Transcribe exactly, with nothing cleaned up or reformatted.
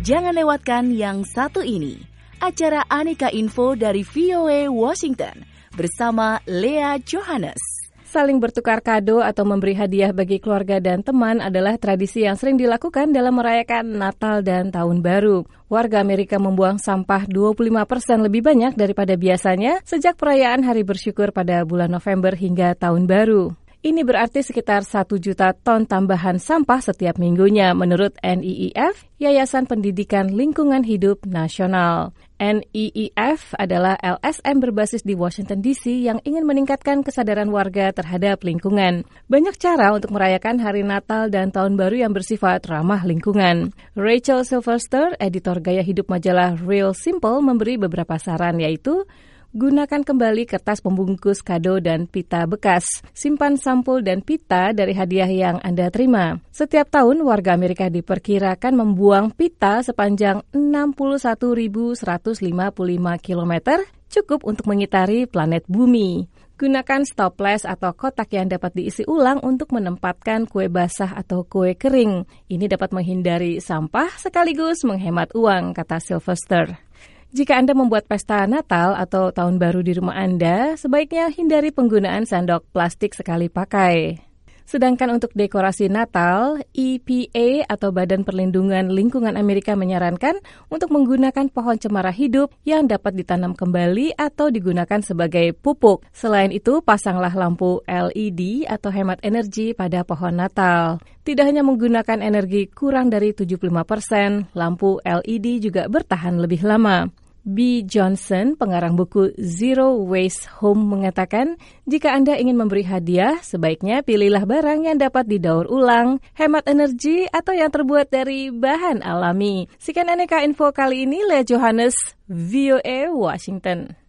Jangan lewatkan yang satu ini, acara Aneka Info dari V O A Washington bersama Lea Johannes. Saling bertukar kado atau memberi hadiah bagi keluarga dan teman adalah tradisi yang sering dilakukan dalam merayakan Natal dan Tahun Baru. Warga Amerika membuang sampah dua puluh lima persen lebih banyak daripada biasanya sejak perayaan Hari Bersyukur pada bulan November hingga Tahun Baru. Ini berarti sekitar satu juta ton tambahan sampah setiap minggunya menurut N E E F, Yayasan Pendidikan Lingkungan Hidup Nasional. N E E F adalah L S M berbasis di Washington D C yang ingin meningkatkan kesadaran warga terhadap lingkungan. Banyak cara untuk merayakan Hari Natal dan Tahun Baru yang bersifat ramah lingkungan. Rachel Sylvester, editor gaya hidup majalah Real Simple, memberi beberapa saran, yaitu gunakan kembali kertas pembungkus kado dan pita bekas. Simpan sampul dan pita dari hadiah yang Anda terima. Setiap tahun, warga Amerika diperkirakan membuang pita sepanjang enam puluh satu ribu seratus lima puluh lima kilometer, cukup untuk mengitari planet bumi. Gunakan stoples atau kotak yang dapat diisi ulang untuk menempatkan kue basah atau kue kering. Ini dapat menghindari sampah sekaligus menghemat uang, kata Sylvester. Jika Anda membuat pesta Natal atau Tahun Baru di rumah Anda, sebaiknya hindari penggunaan sendok plastik sekali pakai. Sedangkan untuk dekorasi Natal, E P A atau Badan Perlindungan Lingkungan Amerika menyarankan untuk menggunakan pohon cemara hidup yang dapat ditanam kembali atau digunakan sebagai pupuk. Selain itu, pasanglah lampu L E D atau hemat energi pada pohon Natal. Tidak hanya menggunakan energi kurang dari tujuh puluh lima persen, lampu L E D juga bertahan lebih lama. B. Johnson, pengarang buku Zero Waste Home, mengatakan, jika Anda ingin memberi hadiah, sebaiknya pilihlah barang yang dapat didaur ulang, hemat energi, atau yang terbuat dari bahan alami. Sekian Aneka Info kali ini, Lea Johannes, V O A Washington.